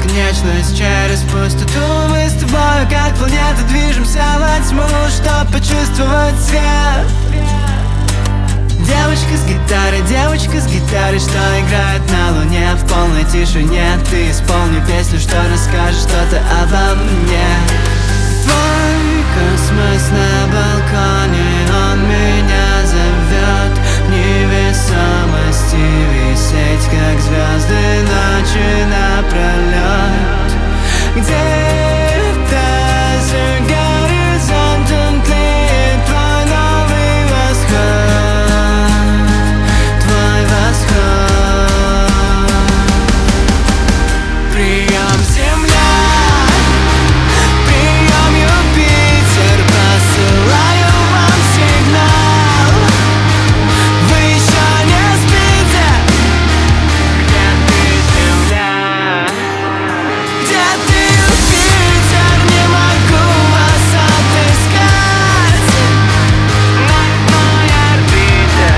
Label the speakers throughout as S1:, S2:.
S1: бесконечность через пустоту. Мы с тобой, как планета, движемся во тьму, чтоб почувствовать свет. Девочка с гитарой, что играет на луне в полной тишине. Ты исполни песню, что расскажешь что-то обо мне. Твой космос на балконе, он меня зовет. В невесомости висеть, как звезды ночи напролет. Где-то за горизонтом тлеет твой новый восход. Твой восход. Прием, Земля, прием, Юпитер, посылаю вам сигнал. Вы еще не спите? Где ты, Земля? Где ты, Юпитер? Не могу вас отыскать на одной орбите.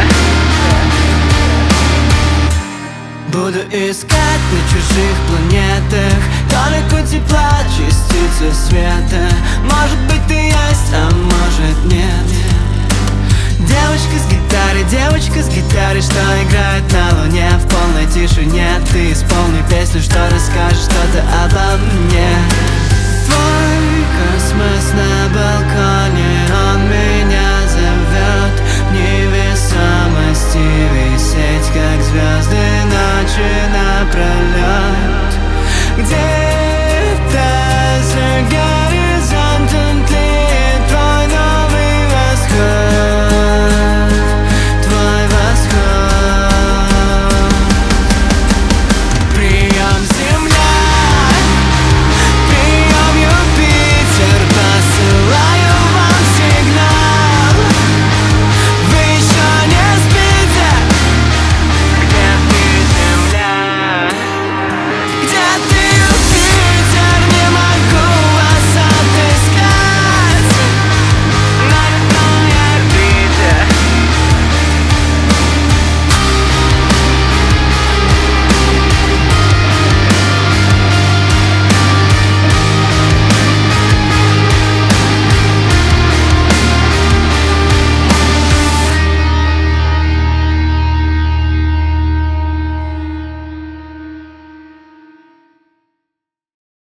S1: Буду искать на чужих планетах только тепла, частицы света. Может быть, ты есть, а может нет. Девочка с гитарой, что играет на луне в полной тишине. Ты исполни песню, что расскажешь что-то обо мне. Твой космос на балконе, он меня зовет. В невесомости висеть, как звезды ночи на